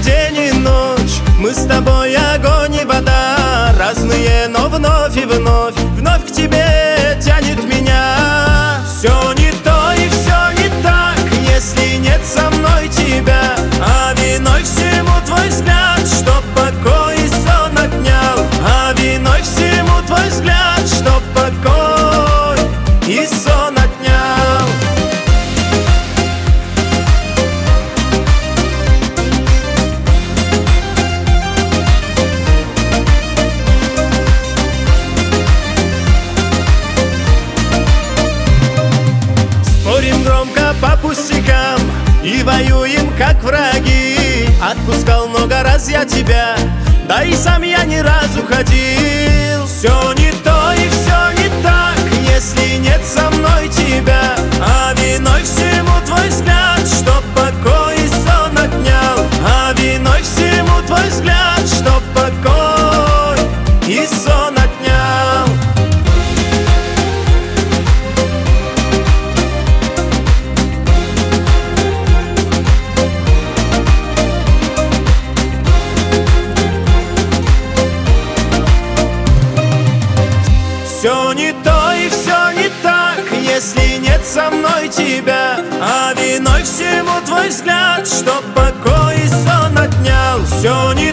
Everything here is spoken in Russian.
день и ночь, мы с тобой огонь и вода, разные, но вновь и вновь, вновь к тебе тянет меня. Все не то и все не так, если нет со мной тебя, а виной всему твой взгляд, что покой и сон отнял, а виной всему твой взгляд, что покой и сон отнял. Спорим громко по пустякам и воюем как враги. Отпускал много раз я тебя, да и сам я ни разу ходил. Все не то и все не так, если нет со мной тебя, а виной всему твой взгляд, что покой и сон отнял, а виной всему твой взгляд, что покой и сон отнял. Все не то и все не так, если нет со мной тебя, а виной всему твой взгляд, что покой и сон отнял. Все не